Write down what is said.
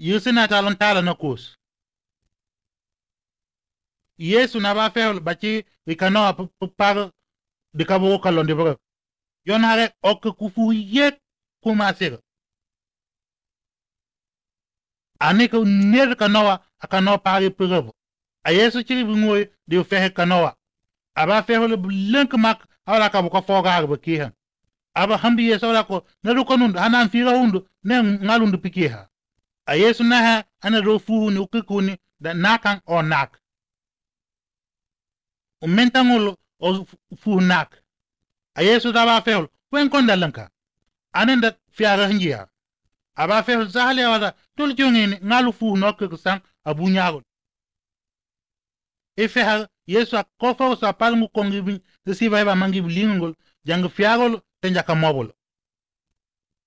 yusina talon tala na kus Yesu na ba fehol bachi ikano par de kabo kalon de bro yonare ok kufu yek kuma sir aneka ner kanoa akano pari purebo a Yesu chiri ngoy de fehe kanoa aba fehol blank mak awla ka ko foga ba kiha aba hambi Yesu la ko naru konund hanan fira undu ne ngalundu pikiha a Yesu na ha ana do fu ni ukukuni da nakan o nak o mentangol o fu nak a Yesu da ba fehol wen kon dalanka anenda fiara hinjiya aba fehol zahale wala tol jongeni ngalu fu nok sang abunyaago e fehal Yesu a kofo sa palmu kongi si vai ba mangi lingol jang fiagol te njaka mobol